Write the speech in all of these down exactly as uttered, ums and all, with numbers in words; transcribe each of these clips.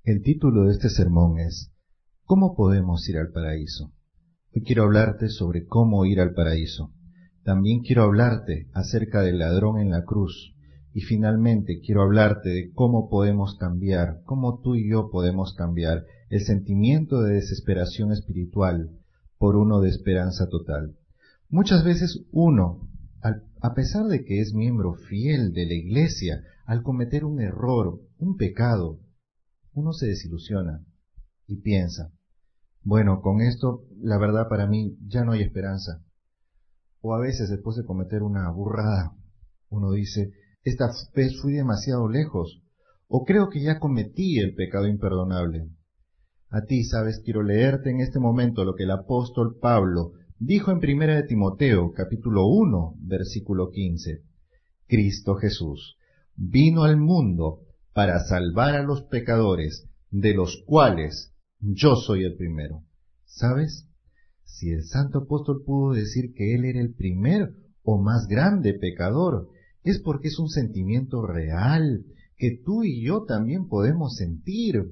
El título de este sermón es ¿Cómo podemos ir al paraíso? Hoy quiero hablarte sobre cómo ir al paraíso. También quiero hablarte acerca del ladrón en la cruz. Y finalmente quiero hablarte de cómo podemos cambiar, cómo tú y yo podemos cambiar el sentimiento de desesperación espiritual por uno de esperanza total. Muchas veces uno, al, a pesar de que es miembro fiel de la iglesia, al cometer un error, un pecado, uno se desilusiona y piensa, bueno, con esto, la verdad para mí ya no hay esperanza. O a veces después de cometer una burrada, uno dice, esta vez fui demasiado lejos, o creo que ya cometí el pecado imperdonable. A ti, sabes, quiero leerte en este momento lo que el apóstol Pablo dijo en Primera de Timoteo, capítulo uno, versículo quince. Cristo Jesús vino al mundo para salvar a los pecadores, de los cuales yo soy el primero. ¿Sabes? Si el santo apóstol pudo decir que él era el primer o más grande pecador, es porque es un sentimiento real que tú y yo también podemos sentir.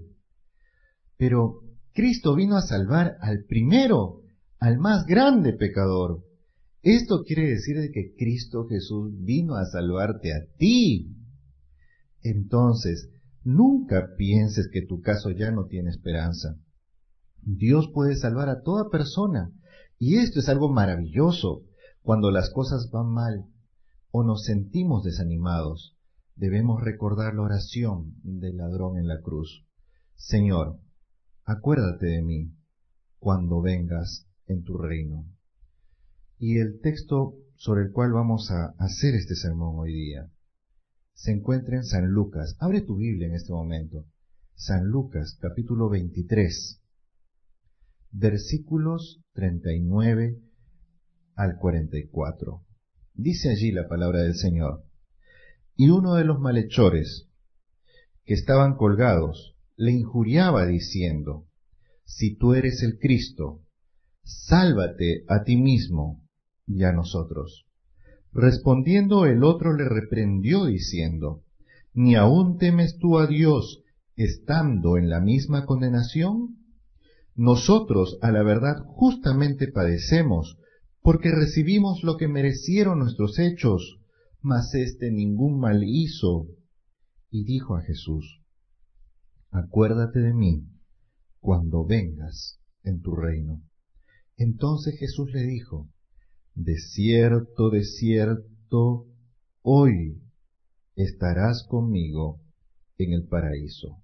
Pero Cristo vino a salvar al primero, al más grande pecador. Esto quiere decir de que Cristo Jesús vino a salvarte a ti. Entonces, nunca pienses que tu caso ya no tiene esperanza. Dios puede salvar a toda persona, y esto es algo maravilloso. Cuando las cosas van mal o nos sentimos desanimados, debemos recordar la oración del ladrón en la cruz. Señor, acuérdate de mí cuando vengas en tu reino. Y el texto sobre el cual vamos a hacer este sermón hoy día se encuentra en San Lucas. Abre tu Biblia en este momento. San Lucas, capítulo veintitrés, versículos treinta y nueve al cuarenta y cuatro. Dice allí la palabra del Señor. Y uno de los malhechores que estaban colgados le injuriaba diciendo, si tú eres el Cristo, sálvate a ti mismo y a nosotros. Respondiendo el otro le reprendió diciendo, ¿ni aún temes tú a Dios estando en la misma condenación? Nosotros, a la verdad, justamente padecemos, porque recibimos lo que merecieron nuestros hechos, mas éste ningún mal hizo. Y dijo a Jesús, acuérdate de mí cuando vengas en tu reino. Entonces Jesús le dijo, de cierto, de cierto, hoy estarás conmigo en el paraíso.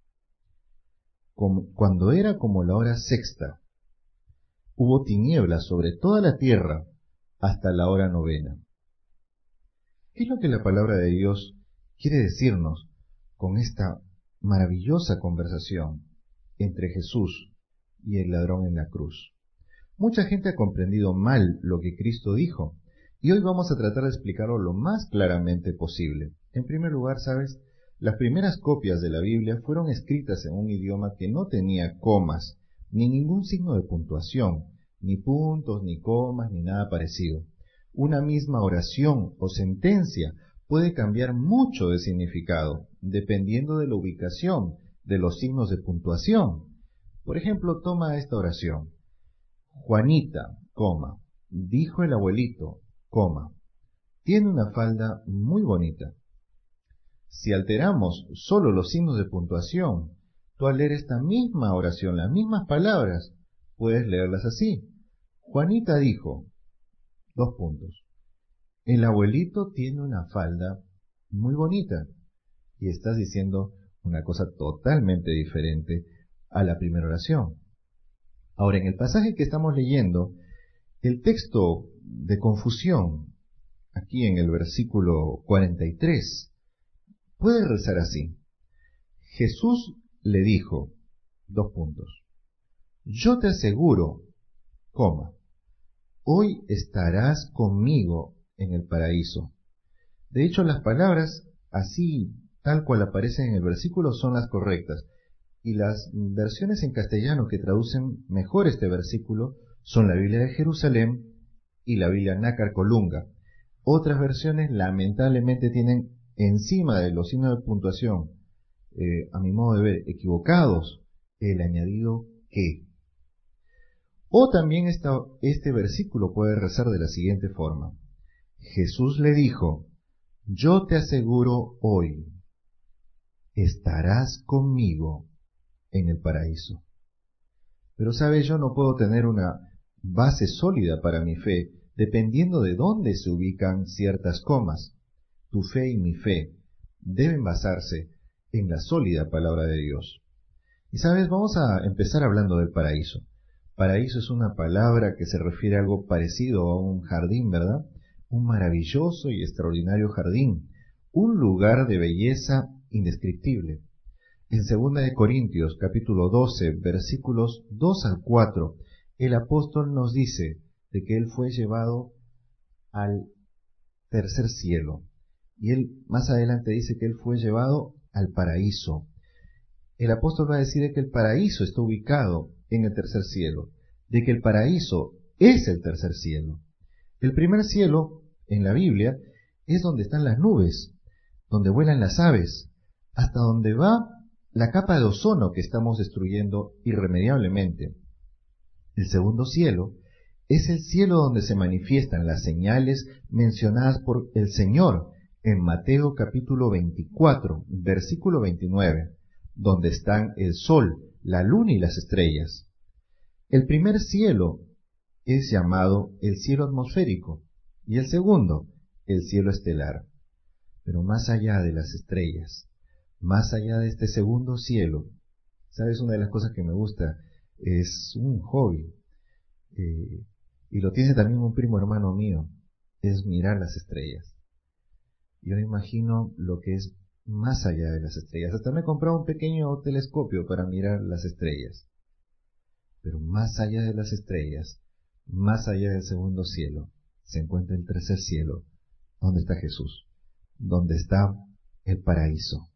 Cuando era como la hora sexta, hubo tinieblas sobre toda la tierra hasta la hora novena. ¿Qué es lo que la palabra de Dios quiere decirnos con esta maravillosa conversación entre Jesús y el ladrón en la cruz? Mucha gente ha comprendido mal lo que Cristo dijo, y hoy vamos a tratar de explicarlo lo más claramente posible. En primer lugar, ¿sabes? Las primeras copias de la Biblia fueron escritas en un idioma que no tenía comas, ni ningún signo de puntuación, ni puntos, ni comas, ni nada parecido. Una misma oración o sentencia puede cambiar mucho de significado, dependiendo de la ubicación de los signos de puntuación. Por ejemplo, toma esta oración. Juanita, coma, dijo el abuelito, coma, tiene una falda muy bonita. Si alteramos solo los signos de puntuación, tú al leer esta misma oración, las mismas palabras, puedes leerlas así. Juanita dijo, dos puntos, el abuelito tiene una falda muy bonita. Y estás diciendo una cosa totalmente diferente a la primera oración. Ahora, en el pasaje que estamos leyendo, el texto de confusión, aquí en el versículo cuarenta y tres, puede rezar así. Jesús le dijo, dos puntos, yo te aseguro, coma, hoy estarás conmigo en el paraíso. De hecho, las palabras, así tal cual aparecen en el versículo, son las correctas. Y las versiones en castellano que traducen mejor este versículo son la Biblia de Jerusalén y la Biblia Nácar Colunga. Otras versiones lamentablemente tienen encima de los signos de puntuación eh, a mi modo de ver, equivocados, el añadido que. O también esta, este versículo puede rezar de la siguiente forma. Jesús le dijo, yo te aseguro hoy, estarás conmigo en el paraíso. Pero sabes, yo no puedo tener una base sólida para mi fe, dependiendo de dónde se ubican ciertas comas. Tu fe y mi fe deben basarse en la sólida palabra de Dios. Y sabes, vamos a empezar hablando del paraíso. Paraíso es una palabra que se refiere a algo parecido a un jardín, ¿verdad? Un maravilloso y extraordinario jardín, un lugar de belleza indescriptible. En segunda de Corintios, capítulo doce, versículos dos al cuatro, el apóstol nos dice de que él fue llevado al tercer cielo. Y él más adelante dice que él fue llevado al paraíso. El apóstol va a decir que el paraíso está ubicado en el tercer cielo, de que el paraíso es el tercer cielo. El primer cielo, en la Biblia, es donde están las nubes, donde vuelan las aves, hasta donde va la capa de ozono que estamos destruyendo irremediablemente. El segundo cielo es el cielo donde se manifiestan las señales mencionadas por el Señor en Mateo capítulo veinticuatro, versículo veintinueve, donde están el sol, la luna y las estrellas. El primer cielo es llamado el cielo atmosférico y el segundo, el cielo estelar. Pero más allá de las estrellas, más allá de este segundo cielo, ¿sabes? Una de las cosas que me gusta es un hobby, eh, y lo tiene también un primo hermano mío, es mirar las estrellas. Yo imagino lo que es más allá de las estrellas. Hasta me he comprado un pequeño telescopio para mirar las estrellas. Pero más allá de las estrellas, más allá del segundo cielo, se encuentra el tercer cielo, donde está Jesús, donde está el paraíso.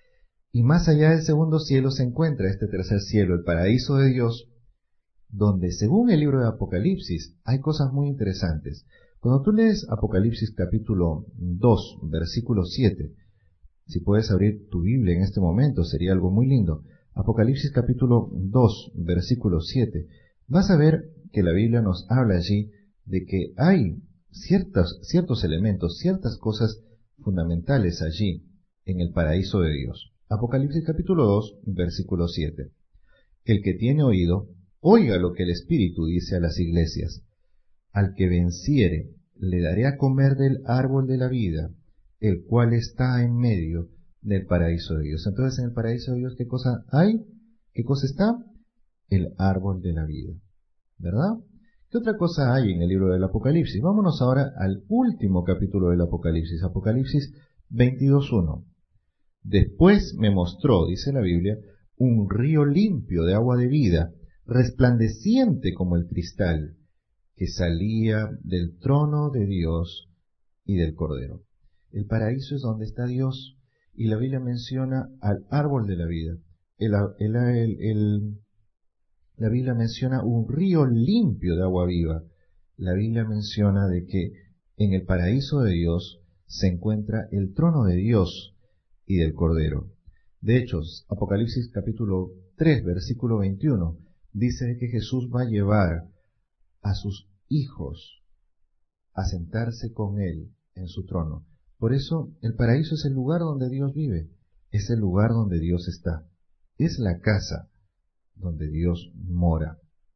Y más allá del segundo cielo se encuentra este tercer cielo, el paraíso de Dios, donde según el libro de Apocalipsis hay cosas muy interesantes. Cuando tú lees Apocalipsis capítulo dos, versículo siete, si puedes abrir tu Biblia en este momento, sería algo muy lindo. Apocalipsis capítulo dos, versículo siete. Vas a ver que la Biblia nos habla allí de que hay ciertos, ciertos elementos, ciertas cosas fundamentales allí en el paraíso de Dios. Apocalipsis capítulo dos, versículo siete. El que tiene oído, oiga lo que el Espíritu dice a las iglesias. Al que venciere, le daré a comer del árbol de la vida, el cual está en medio del paraíso de Dios. Entonces, en el paraíso de Dios, ¿qué cosa hay? ¿Qué cosa está? El árbol de la vida, ¿verdad? ¿Qué otra cosa hay en el libro del Apocalipsis? Vámonos ahora al último capítulo del Apocalipsis, Apocalipsis veintidós uno. Después me mostró, dice la Biblia, un río limpio de agua de vida, resplandeciente como el cristal, que salía del trono de Dios y del Cordero. El paraíso es donde está Dios, y la Biblia menciona al árbol de la vida. El, el, el, el, la Biblia menciona un río limpio de agua viva. La Biblia menciona de que en el paraíso de Dios se encuentra el trono de Dios y del Cordero. De hecho, Apocalipsis capítulo tres, versículo veintiuno, dice que Jesús va a llevar a sus hijos a sentarse con Él en su trono. Por eso, el paraíso es el lugar donde Dios vive, es el lugar donde Dios está, es la casa donde Dios mora.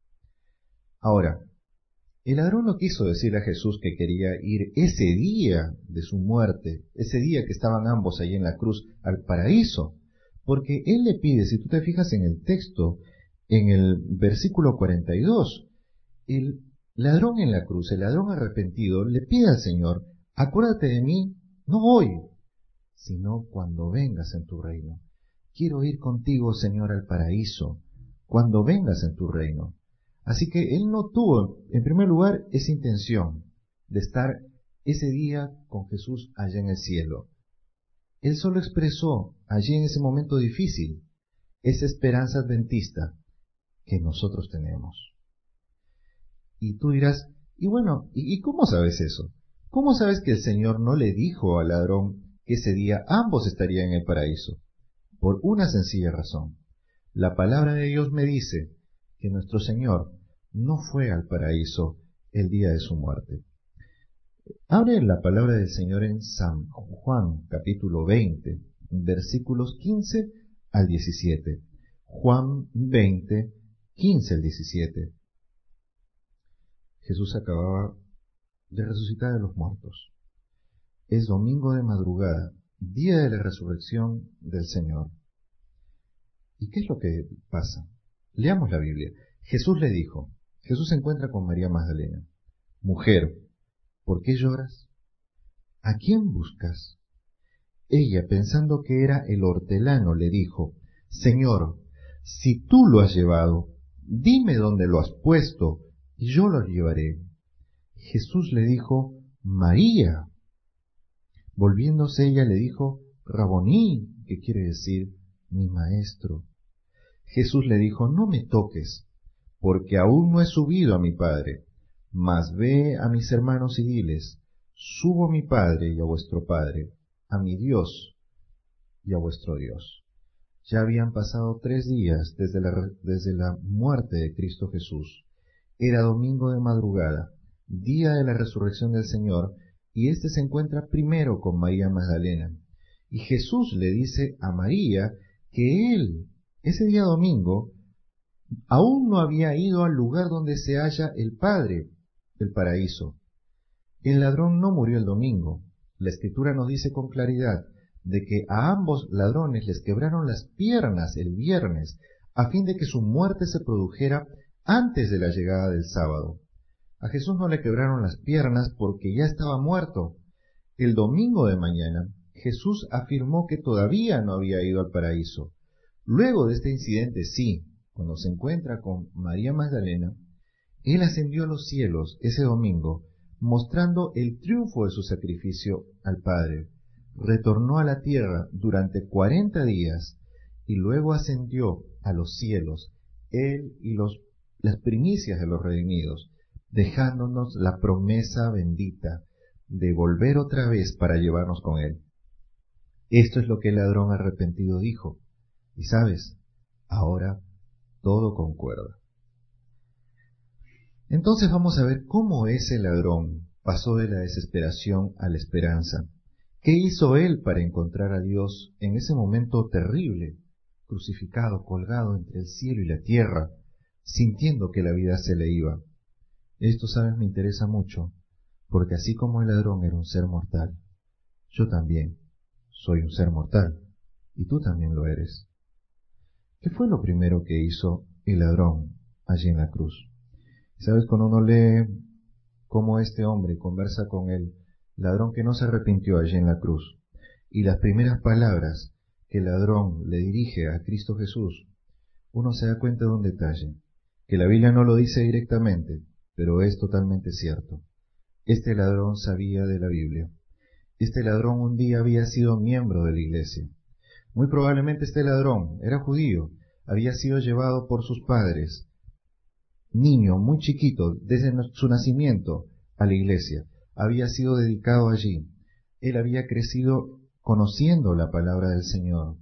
Ahora, el ladrón no quiso decirle a Jesús que quería ir ese día de su muerte, ese día que estaban ambos allí en la cruz, al paraíso, porque él le pide, si tú te fijas en el texto, en el versículo cuarenta y dos, el ladrón en la cruz, el ladrón arrepentido, le pide al Señor, acuérdate de mí, no hoy, sino cuando vengas en tu reino. Quiero ir contigo, Señor, al paraíso, cuando vengas en tu reino. Así que él no tuvo, en primer lugar, esa intención de estar ese día con Jesús allá en el cielo. Él solo expresó allí en ese momento difícil esa esperanza adventista que nosotros tenemos. Y tú dirás, y bueno, ¿y, y cómo sabes eso? ¿Cómo sabes que el Señor no le dijo al ladrón que ese día ambos estarían en el paraíso? por una sencilla razón. La palabra de Dios me dice que nuestro Señor no fue al paraíso el día de su muerte. Abre la palabra del Señor en San Juan, capítulo veinte, versículos quince al diecisiete. Juan veinte, quince al diecisiete. Jesús acababa de resucitar de los muertos. Es domingo de madrugada, día de la resurrección del Señor. ¿Y qué es lo que pasa? Leamos la Biblia. Jesús le dijo, Jesús se encuentra con María Magdalena. Mujer, ¿por qué lloras? ¿A quién buscas? Ella, pensando que era el hortelano, le dijo, Señor, si tú lo has llevado, dime dónde lo has puesto, y yo lo llevaré. Jesús le dijo, María. Volviéndose ella le dijo, Raboní, que quiere decir, mi maestro. Jesús le dijo, no me toques, porque aún no he subido a mi Padre, mas ve a mis hermanos y diles, subo a mi Padre y a vuestro Padre, a mi Dios y a vuestro Dios. Ya habían pasado tres días desde la, desde la muerte de Cristo Jesús. Era domingo de madrugada, día de la resurrección del Señor, y éste se encuentra primero con María Magdalena. Y Jesús le dice a María que él, ese día domingo, aún no había ido al lugar donde se halla el Padre, el paraíso. El ladrón no murió el domingo. La Escritura nos dice con claridad de que a ambos ladrones les quebraron las piernas el viernes, a fin de que su muerte se produjera antes de la llegada del sábado. A Jesús no le quebraron las piernas porque ya estaba muerto. El domingo de mañana, Jesús afirmó que todavía no había ido al paraíso. Luego de este incidente, sí, cuando se encuentra con María Magdalena, él ascendió a los cielos ese domingo, mostrando el triunfo de su sacrificio al Padre. Retornó a la tierra durante cuarenta días y luego ascendió a los cielos, él y los, las primicias de los redimidos, dejándonos la promesa bendita de volver otra vez para llevarnos con él. Esto es lo que el ladrón arrepentido dijo. Y sabes, ahora todo concuerda. Entonces vamos a ver cómo ese ladrón pasó de la desesperación a la esperanza. ¿Qué hizo él para encontrar a Dios en ese momento terrible, crucificado, colgado entre el cielo y la tierra, sintiendo que la vida se le iba? Esto, sabes, me interesa mucho, porque así como el ladrón era un ser mortal, yo también soy un ser mortal, y tú también lo eres. ¿Qué fue lo primero que hizo el ladrón allí en la cruz? ¿Sabes? Cuando uno lee cómo este hombre conversa con el ladrón que no se arrepintió allí en la cruz, y las primeras palabras que el ladrón le dirige a Cristo Jesús, uno se da cuenta de un detalle, que la Biblia no lo dice directamente, pero es totalmente cierto. Este ladrón sabía de la Biblia. Este ladrón un día había sido miembro de la iglesia. Muy probablemente este ladrón era judío, había sido llevado por sus padres, niño muy chiquito, desde su nacimiento a la iglesia, había sido dedicado allí. Él había crecido conociendo la palabra del Señor.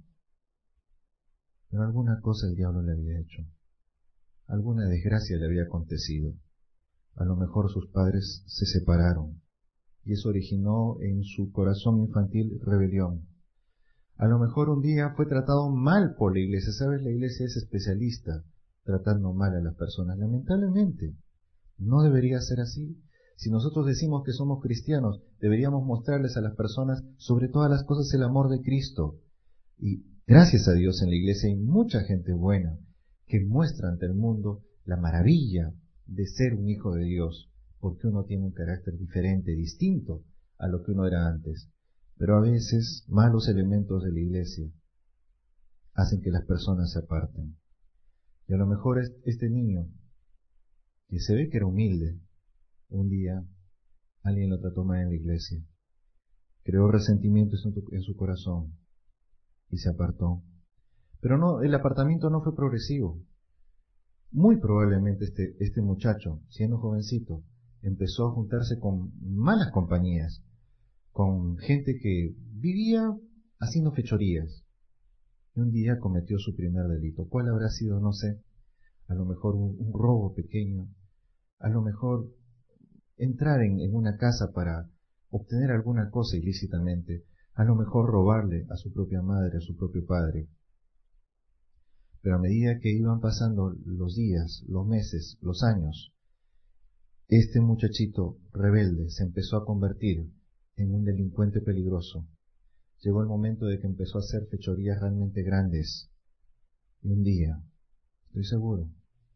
Pero alguna cosa el diablo le había hecho. Alguna desgracia le había acontecido. A lo mejor sus padres se separaron y eso originó en su corazón infantil rebelión. A lo mejor un día fue tratado mal por la iglesia. ¿Sabes? La iglesia es especialista tratando mal a las personas. Lamentablemente, no debería ser así. Si nosotros decimos que somos cristianos, deberíamos mostrarles a las personas, sobre todas las cosas, el amor de Cristo. Y gracias a Dios en la iglesia hay mucha gente buena que muestra ante el mundo la maravilla de ser un hijo de Dios, porque uno tiene un carácter diferente, distinto a lo que uno era antes. Pero a veces malos elementos de la iglesia hacen que las personas se aparten. Y a lo mejor este niño, que se ve que era humilde, un día alguien lo trató mal en la iglesia, creó resentimiento en su corazón y se apartó. Pero no, el apartamiento no fue progresivo. Muy probablemente este, este muchacho, siendo jovencito, empezó a juntarse con malas compañías, con gente que vivía haciendo fechorías. Y un día cometió su primer delito. ¿Cuál habrá sido? No sé. A lo mejor un, un robo pequeño. A lo mejor entrar en, en una casa para obtener alguna cosa ilícitamente. A lo mejor robarle a su propia madre, a su propio padre. Pero a medida que iban pasando los días, los meses, los años, este muchachito rebelde se empezó a convertir en un delincuente peligroso. Llegó el momento de que empezó a hacer fechorías realmente grandes. Y un día, estoy seguro,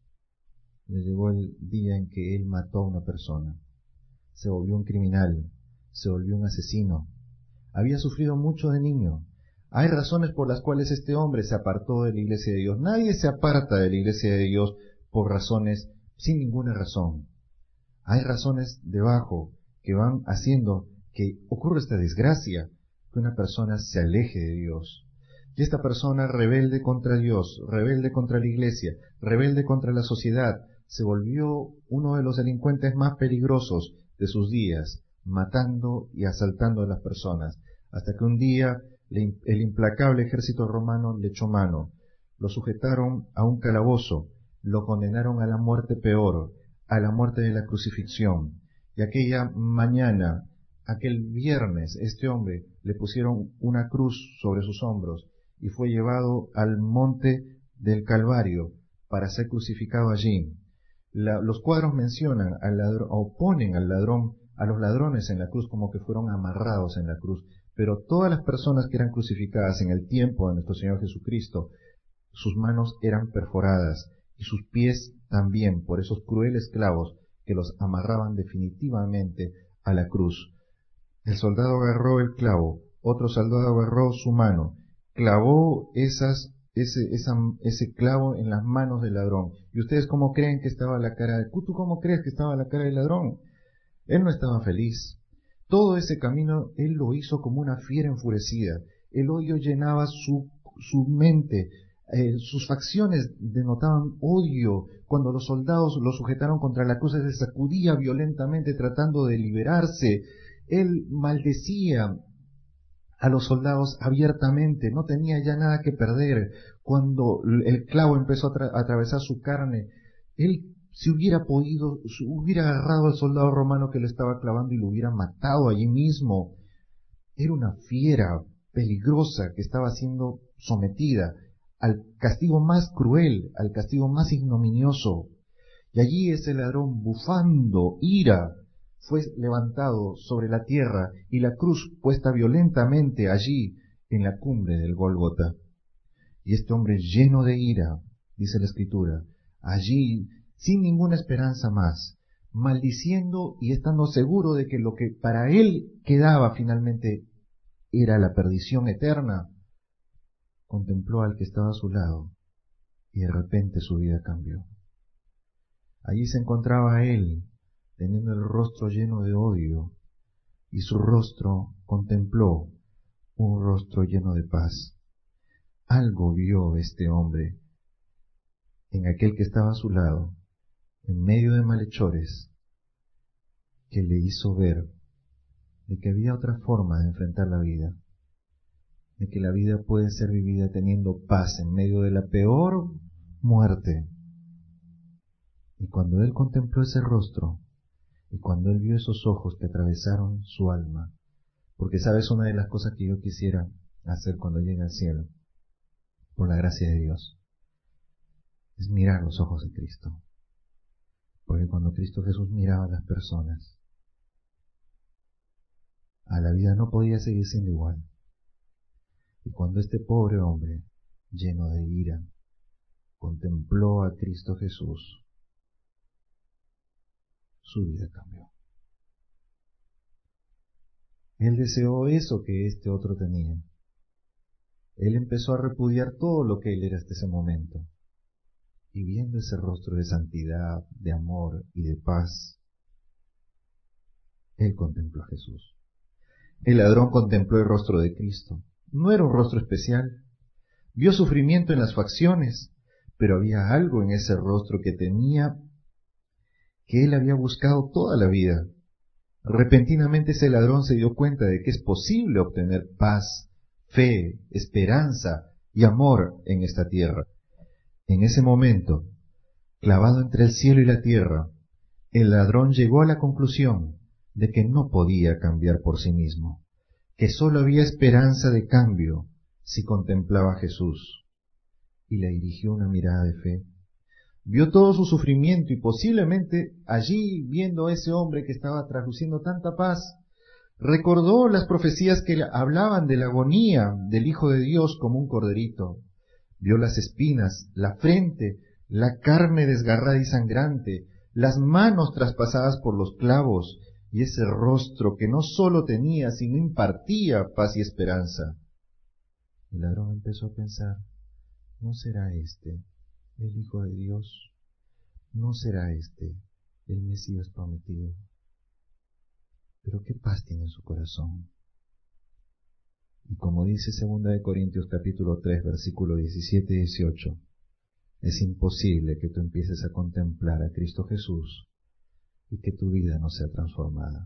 le llegó el día en que él mató a una persona. Se volvió un criminal, se volvió un asesino. Había sufrido mucho de niño. Hay razones por las cuales este hombre se apartó de la iglesia de Dios. Nadie se aparta de la iglesia de Dios por razones, sin ninguna razón. Hay razones debajo que van haciendo que ocurra esta desgracia, que una persona se aleje de Dios. Y esta persona rebelde contra Dios, rebelde contra la iglesia, rebelde contra la sociedad, se volvió uno de los delincuentes más peligrosos de sus días, matando y asaltando a las personas, hasta que un día el implacable ejército romano le echó mano, lo sujetaron a un calabozo, lo condenaron a la muerte peor, a la muerte de la crucifixión. Y aquella mañana, aquel viernes, este hombre le pusieron una cruz sobre sus hombros y fue llevado al monte del Calvario para ser crucificado allí. La, los cuadros mencionan al ladrón, o ponen al ladrón, a los ladrones en la cruz como que fueron amarrados en la cruz, pero todas las personas que eran crucificadas en el tiempo de nuestro Señor Jesucristo, sus manos eran perforadas y sus pies también por esos crueles clavos que los amarraban definitivamente a la cruz. El soldado agarró el clavo, otro soldado agarró su mano, clavó esas, ese, esa, ese clavo en las manos del ladrón. ¿Y ustedes cómo creen que estaba la cara de... ¿Tú cómo crees que estaba la cara del ladrón? Él no estaba feliz. Todo ese camino él lo hizo como una fiera enfurecida. El odio llenaba su, su mente. Eh, sus facciones denotaban odio. Cuando los soldados lo sujetaron contra la cruz, se sacudía violentamente tratando de liberarse. Él maldecía a los soldados abiertamente, no tenía ya nada que perder. Cuando el clavo empezó a, tra- a atravesar su carne, él, si hubiera podido, si hubiera agarrado al soldado romano que le estaba clavando y lo hubiera matado allí mismo. Era una fiera peligrosa que estaba siendo sometida al castigo más cruel, al castigo más ignominioso. Y allí ese ladrón, bufando ira, fue levantado sobre la tierra y la cruz puesta violentamente allí en la cumbre del Gólgota. Y este hombre lleno de ira, dice la Escritura, allí sin ninguna esperanza más, maldiciendo y estando seguro de que lo que para él quedaba finalmente era la perdición eterna, contempló al que estaba a su lado y de repente su vida cambió. Allí se encontraba él, teniendo el rostro lleno de odio, y su rostro contempló un rostro lleno de paz. Algo vio este hombre en aquel que estaba a su lado, en medio de malhechores, que le hizo ver de que había otra forma de enfrentar la vida, de que la vida puede ser vivida teniendo paz en medio de la peor muerte. Y cuando él contempló ese rostro, y cuando él vio esos ojos que atravesaron su alma, porque sabes, una de las cosas que yo quisiera hacer cuando llegue al cielo, por la gracia de Dios, es mirar los ojos de Cristo. Porque cuando Cristo Jesús miraba a las personas, a la vida no podía seguir siendo igual. Y cuando este pobre hombre, lleno de ira, contempló a Cristo Jesús, su vida cambió. Él deseó eso que este otro tenía. Él empezó a repudiar todo lo que él era hasta ese momento. Y viendo ese rostro de santidad, de amor y de paz, él contempló a Jesús. El ladrón contempló el rostro de Cristo. No era un rostro especial. Vio sufrimiento en las facciones, pero había algo en ese rostro que tenía, que él había buscado toda la vida. Repentinamente ese ladrón se dio cuenta de que es posible obtener paz, fe, esperanza y amor en esta tierra. En ese momento, clavado entre el cielo y la tierra, el ladrón llegó a la conclusión de que no podía cambiar por sí mismo, que sólo había esperanza de cambio si contemplaba a Jesús, y le dirigió una mirada de fe. Vio todo su sufrimiento y posiblemente allí, viendo a ese hombre que estaba trasluciendo tanta paz, recordó las profecías que hablaban de la agonía del Hijo de Dios como un corderito. Vio las espinas, la frente, la carne desgarrada y sangrante, las manos traspasadas por los clavos y ese rostro que no sólo tenía, sino impartía paz y esperanza. El ladrón empezó a pensar, ¿no será este el Hijo de Dios? ¿No será este el Mesías prometido? Pero qué paz tiene en su corazón. Y como dice segunda de Corintios capítulo tres, versículo diecisiete y dieciocho, es imposible que tú empieces a contemplar a Cristo Jesús y que tu vida no sea transformada.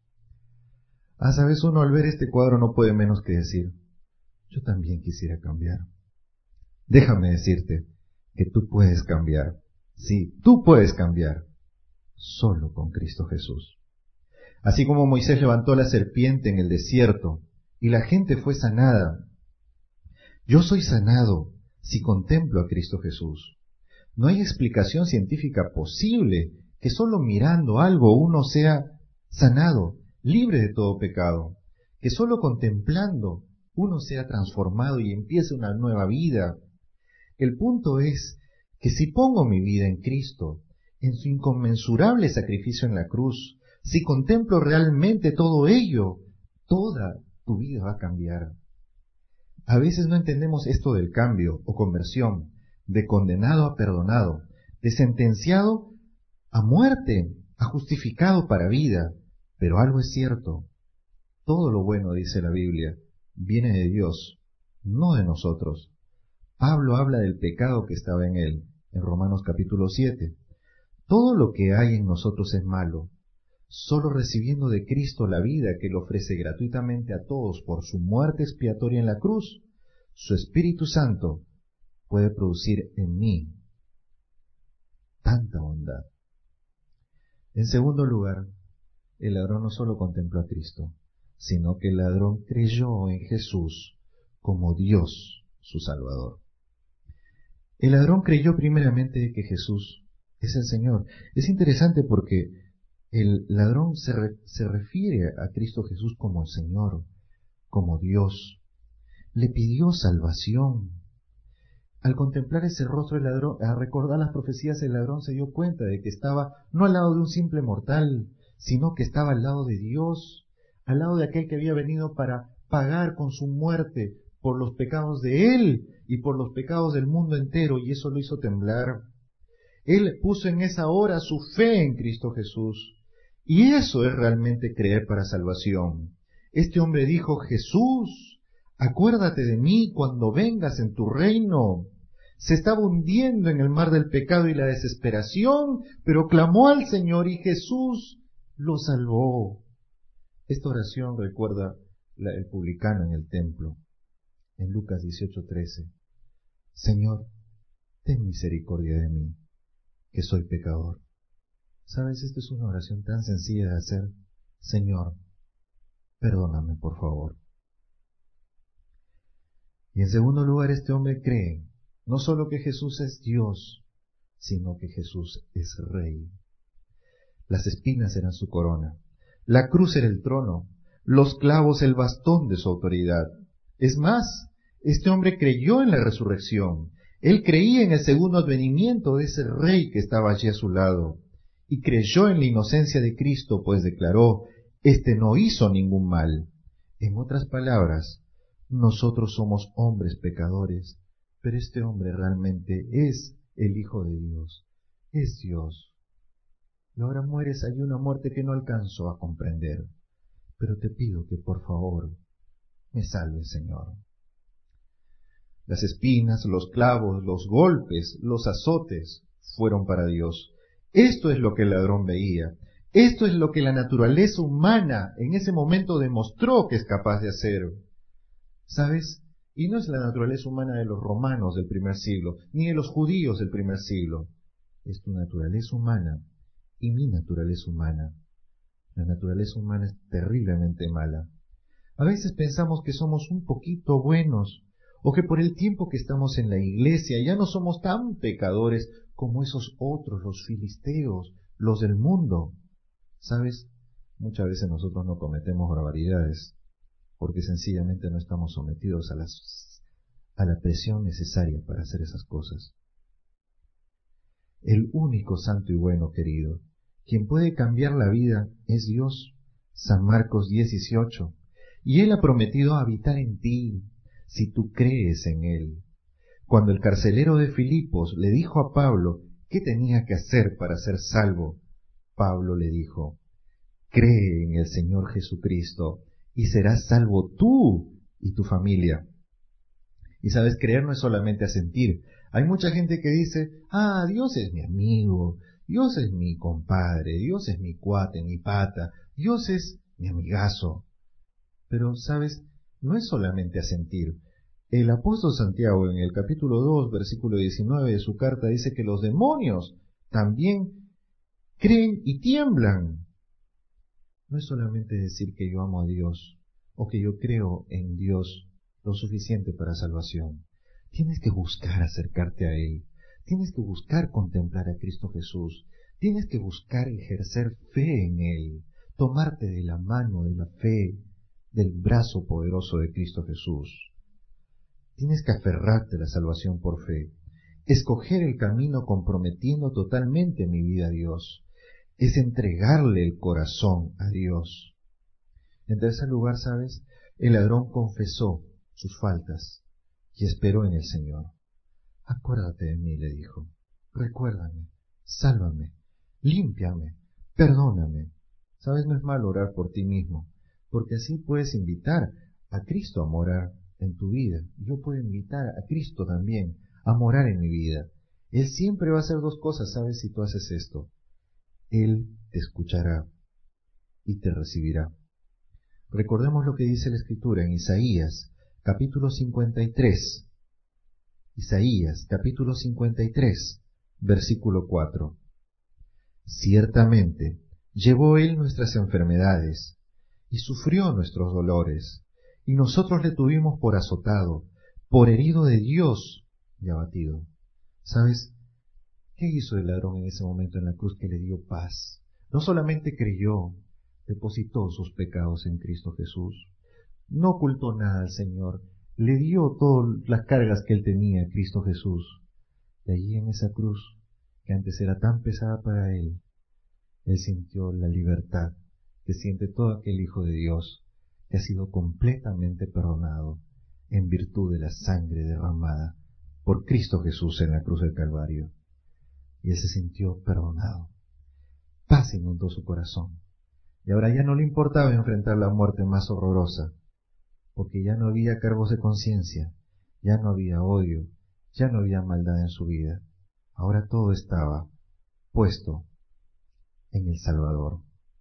Ah, sabes, uno al ver este cuadro no puede menos que decir, yo también quisiera cambiar. Déjame decirte que tú puedes cambiar. Sí, tú puedes cambiar solo con Cristo Jesús. Así como Moisés levantó la serpiente en el desierto y la gente fue sanada, yo soy sanado si contemplo a Cristo Jesús. No hay explicación científica posible que solo mirando algo uno sea sanado, libre de todo pecado, que solo contemplando uno sea transformado y empiece una nueva vida. El punto es que si pongo mi vida en Cristo, en su inconmensurable sacrificio en la cruz, si contemplo realmente todo ello, toda tu vida va a cambiar. A veces no entendemos esto del cambio o conversión, de condenado a perdonado, de sentenciado a muerte, a justificado para vida. Pero algo es cierto, todo lo bueno, dice la Biblia, viene de Dios, no de nosotros. Pablo habla del pecado que estaba en él, en Romanos capítulo siete. Todo lo que hay en nosotros es malo. Solo recibiendo de Cristo la vida que Él ofrece gratuitamente a todos por su muerte expiatoria en la cruz, su Espíritu Santo puede producir en mí tanta bondad. En segundo lugar, el ladrón no solo contempló a Cristo, sino que el ladrón creyó en Jesús como Dios, su Salvador. El ladrón creyó primeramente que Jesús es el Señor. Es interesante porque el ladrón se, re, se refiere a Cristo Jesús como el Señor, como Dios. Le pidió salvación. Al contemplar ese rostro del ladrón, al recordar las profecías, el ladrón se dio cuenta de que estaba no al lado de un simple mortal, sino que estaba al lado de Dios, al lado de aquel que había venido para pagar con su muerte por los pecados de él y por los pecados del mundo entero, y eso lo hizo temblar. Él puso en esa hora su fe en Cristo Jesús, y eso es realmente creer para salvación. Este hombre dijo, Jesús, acuérdate de mí cuando vengas en tu reino. Se estaba hundiendo en el mar del pecado y la desesperación, pero clamó al Señor y Jesús lo salvó. Esta oración recuerda la del publicano en el templo, en Lucas dieciocho trece. Señor, ten misericordia de mí, que soy pecador. ¿Sabes? Esta es una oración tan sencilla de hacer. Señor, perdóname por favor. Y en segundo lugar, este hombre cree no solo que Jesús es Dios, sino que Jesús es Rey. Las espinas eran su corona, la cruz era el trono, los clavos el bastón de su autoridad. Es más, este hombre creyó en la resurrección. Él creía en el segundo advenimiento de ese Rey que estaba allí a su lado. Y creyó en la inocencia de Cristo, pues declaró, este no hizo ningún mal. En otras palabras, nosotros somos hombres pecadores, pero este hombre realmente es el Hijo de Dios, es Dios. Y ahora mueres allí una muerte que no alcanzo a comprender, pero te pido que por favor me salves, Señor. Las espinas, los clavos, los golpes, los azotes fueron para Dios. Esto es lo que el ladrón veía. Esto es lo que la naturaleza humana en ese momento demostró que es capaz de hacer. ¿Sabes? Y no es la naturaleza humana de los romanos del primer siglo, ni de los judíos del primer siglo. Es tu naturaleza humana y mi naturaleza humana. La naturaleza humana es terriblemente mala. A veces pensamos que somos un poquito buenos, o que por el tiempo que estamos en la iglesia ya no somos tan pecadores como esos otros, los filisteos, los del mundo. ¿Sabes? Muchas veces nosotros no cometemos barbaridades, porque sencillamente no estamos sometidos a, las, a la presión necesaria para hacer esas cosas. El único santo y bueno, querido, quien puede cambiar la vida es Dios. San Marcos diez dieciocho. Y Él ha prometido habitar en ti, si tú crees en Él. Cuando el carcelero de Filipos le dijo a Pablo qué tenía que hacer para ser salvo, Pablo le dijo, cree en el Señor Jesucristo y serás salvo tú y tu familia. Y sabes, creer no es solamente asentir. Hay mucha gente que dice, ah, Dios es mi amigo, Dios es mi compadre, Dios es mi cuate, mi pata, Dios es mi amigazo. Pero, ¿sabes? No es solamente asentir. El apóstol Santiago en el capítulo dos, versículo diecinueve de su carta dice que los demonios también creen y tiemblan. No es solamente decir que yo amo a Dios o que yo creo en Dios lo suficiente para salvación. Tienes que buscar acercarte a Él. Tienes que buscar contemplar a Cristo Jesús. Tienes que buscar ejercer fe en Él. Tomarte de la mano de la fe, del brazo poderoso de Cristo Jesús. Tienes que aferrarte a la salvación por fe. Escoger el camino comprometiendo totalmente mi vida a Dios. Es entregarle el corazón a Dios. En tercer lugar, ¿sabes? El ladrón confesó sus faltas y esperó en el Señor. Acuérdate de mí, le dijo. Recuérdame, sálvame, límpiame, perdóname. ¿Sabes? No es malo orar por ti mismo, porque así puedes invitar a Cristo a morar en tu vida. Yo puedo invitar a Cristo también a morar en mi vida. Él siempre va a hacer dos cosas, ¿sabes? Si tú haces esto. Él te escuchará y te recibirá. Recordemos lo que dice la Escritura en Isaías, capítulo cincuenta y tres. Isaías, capítulo cincuenta y tres, versículo cuatro. Ciertamente, llevó Él nuestras enfermedades y sufrió nuestros dolores, y nosotros le tuvimos por azotado, por herido de Dios y abatido. ¿Sabes qué hizo el ladrón en ese momento en la cruz que le dio paz? No solamente creyó, depositó sus pecados en Cristo Jesús. No ocultó nada al Señor, le dio todas las cargas que él tenía a Cristo Jesús. Y allí en esa cruz, que antes era tan pesada para él, él sintió la libertad que siente todo aquel Hijo de Dios que ha sido completamente perdonado en virtud de la sangre derramada por Cristo Jesús en la cruz del Calvario. Y él se sintió perdonado. Paz inundó su corazón. Y ahora ya no le importaba enfrentar la muerte más horrorosa, porque ya no había cargos de conciencia, ya no había odio, ya no había maldad en su vida. Ahora todo estaba puesto en el Salvador.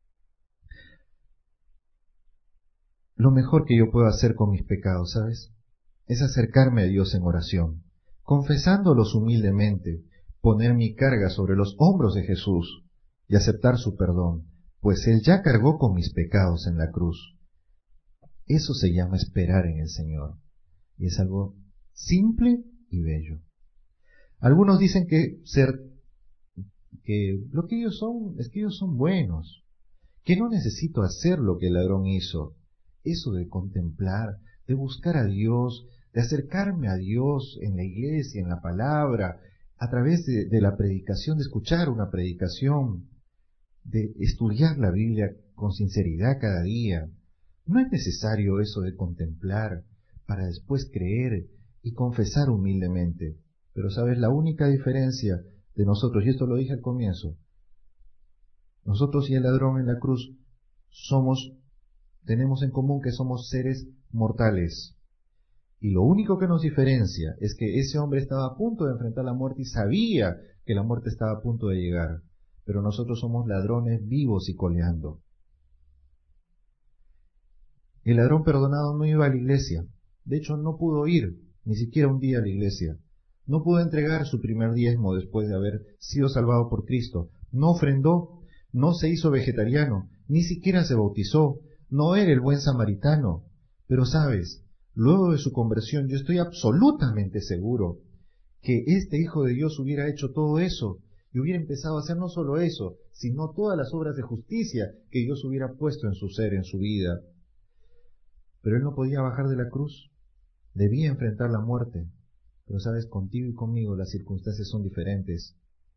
Lo mejor que yo puedo hacer con mis pecados, ¿sabes? Es acercarme a Dios en oración, confesándolos humildemente, poner mi carga sobre los hombros de Jesús y aceptar su perdón, pues Él ya cargó con mis pecados en la cruz. Eso se llama esperar en el Señor, y es algo simple y bello. Algunos dicen que ser, que lo que ellos son, es que ellos son buenos, que no necesito hacer lo que el ladrón hizo. Eso de contemplar, de buscar a Dios, de acercarme a Dios en la iglesia, en la palabra, a través de, de la predicación, de escuchar una predicación, de estudiar la Biblia con sinceridad cada día. No es necesario eso de contemplar para después creer y confesar humildemente. Pero sabes, la única diferencia de nosotros, y esto lo dije al comienzo, nosotros y el ladrón en la cruz somos, tenemos en común que somos seres mortales. Y lo único que nos diferencia es que ese hombre estaba a punto de enfrentar la muerte y sabía que la muerte estaba a punto de llegar. Pero nosotros somos ladrones vivos y coleando. El ladrón perdonado no iba a la iglesia, De hecho, no pudo ir ni siquiera un día a la iglesia. No pudo entregar su primer diezmo después de haber sido salvado por Cristo. No ofrendó, no se hizo vegetariano, ni siquiera se bautizó. No era el buen samaritano. Pero sabes, luego de su conversión yo estoy absolutamente seguro que este Hijo de Dios hubiera hecho todo eso y hubiera empezado a hacer no solo eso, sino todas las obras de justicia que Dios hubiera puesto en su ser, en su vida. Pero él no podía bajar de la cruz, debía enfrentar la muerte. Pero sabes, contigo y conmigo las circunstancias son diferentes.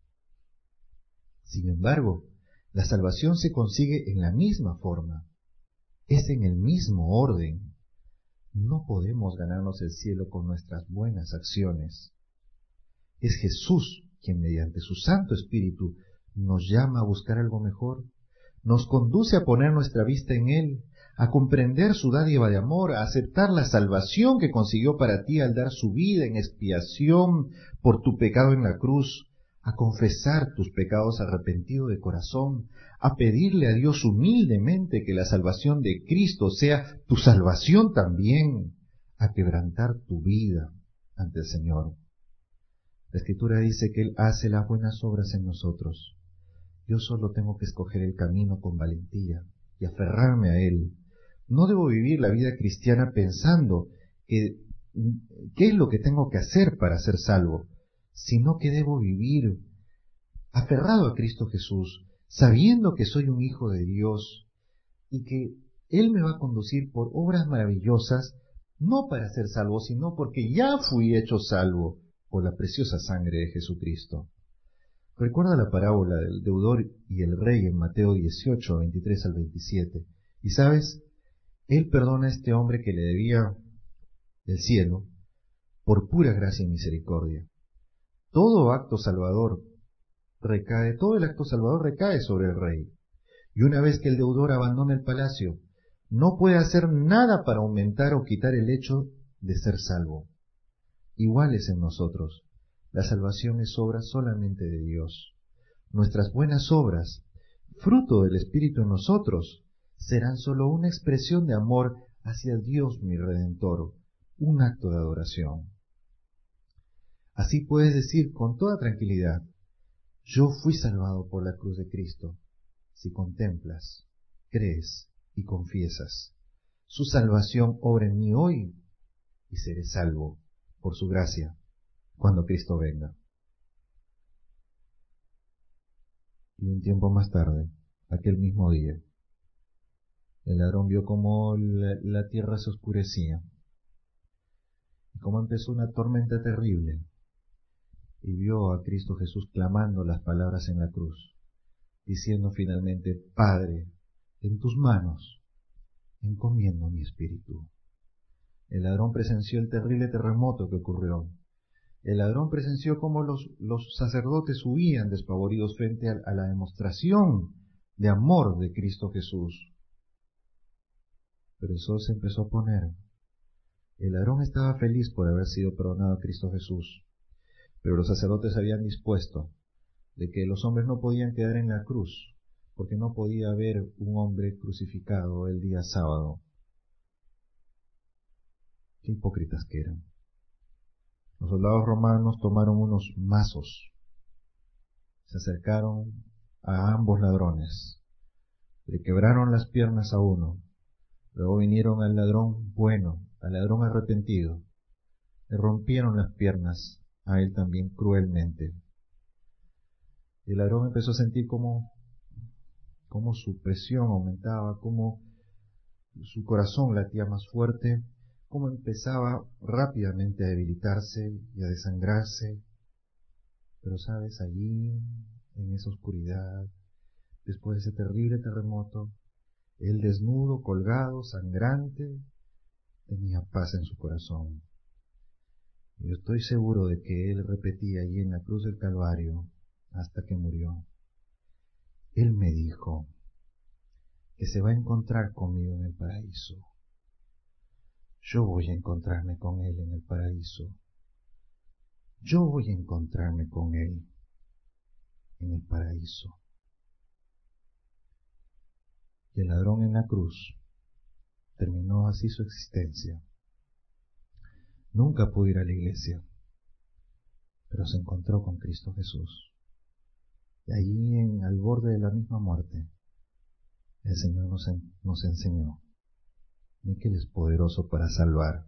Sin embargo, la salvación se consigue en la misma forma, es en el mismo orden. No podemos ganarnos el cielo con nuestras buenas acciones. Es Jesús quien mediante su Santo Espíritu nos llama a buscar algo mejor, nos conduce a poner nuestra vista en Él, a comprender su dádiva de amor, a aceptar la salvación que consiguió para ti al dar su vida en expiación por tu pecado en la cruz, a confesar tus pecados arrepentido de corazón, a pedirle a Dios humildemente que la salvación de Cristo sea tu salvación también, a quebrantar tu vida ante el Señor. La Escritura dice que Él hace las buenas obras en nosotros. Yo solo tengo que escoger el camino con valentía y aferrarme a Él. No debo vivir la vida cristiana pensando que qué es lo que tengo que hacer para ser salvo, sino que debo vivir aferrado a Cristo Jesús, sabiendo que soy un hijo de Dios y que Él me va a conducir por obras maravillosas, no para ser salvo, sino porque ya fui hecho salvo por la preciosa sangre de Jesucristo. Recuerda la parábola del deudor y el rey en Mateo dieciocho, veintitrés al veintisiete. Y sabes, Él perdona a este hombre que le debía el cielo por pura gracia y misericordia. Todo acto salvador recae, todo el acto salvador recae sobre el rey. Y una vez que el deudor abandona el palacio, no puede hacer nada para aumentar o quitar el hecho de ser salvo. Igual es en nosotros. La salvación es obra solamente de Dios. Nuestras buenas obras, fruto del Espíritu en nosotros, serán solo una expresión de amor hacia Dios mi Redentor, un acto de adoración. Así puedes decir con toda tranquilidad, yo fui salvado por la cruz de Cristo, si contemplas, crees y confiesas. Su salvación obra en mí hoy y seré salvo por su gracia cuando Cristo venga. Y un tiempo más tarde, aquel mismo día, el ladrón vio cómo la, la tierra se oscurecía y cómo empezó una tormenta terrible, y vio a Cristo Jesús clamando las palabras en la cruz, diciendo finalmente, Padre, en tus manos encomiendo mi espíritu. El ladrón presenció el terrible terremoto que ocurrió. El ladrón presenció cómo los, los sacerdotes huían despavoridos frente a, a la demostración de amor de Cristo Jesús. Pero el sol se empezó a poner. El ladrón estaba feliz por haber sido perdonado a Cristo Jesús, pero los sacerdotes habían dispuesto de que los hombres no podían quedar en la cruz, porque no podía haber un hombre crucificado el día sábado. Qué hipócritas que eran. Los soldados romanos tomaron unos mazos, se acercaron a ambos ladrones, le quebraron las piernas a uno, luego vinieron al ladrón bueno, al ladrón arrepentido, le rompieron las piernas a él también cruelmente. Y el ladrón empezó a sentir cómo, cómo su presión aumentaba, cómo su corazón latía más fuerte, cómo empezaba rápidamente a debilitarse y a desangrarse. Pero sabes, allí, en esa oscuridad, después de ese terrible terremoto, él desnudo, colgado, sangrante, tenía paz en su corazón. Y yo estoy seguro de que él repetía allí en la cruz del Calvario hasta que murió. Él me dijo que se va a encontrar conmigo en el paraíso. Yo voy a encontrarme con Él en el paraíso. Yo voy a encontrarme con Él en el paraíso. Y el ladrón en la cruz terminó así su existencia, Nunca pudo ir a la iglesia, pero se encontró con Cristo Jesús. Y allí, en, al borde de la misma muerte, el Señor nos, en, nos enseñó de que Él es poderoso para salvar,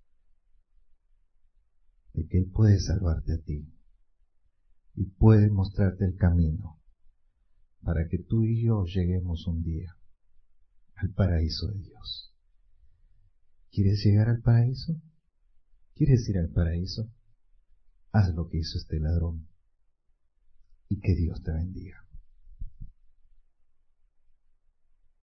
de que Él puede salvarte a ti y puede mostrarte el camino para que tú y yo lleguemos un día al paraíso de Dios. ¿Quieres llegar al paraíso? ¿Quieres ir al paraíso? Haz lo que hizo este ladrón y que Dios te bendiga.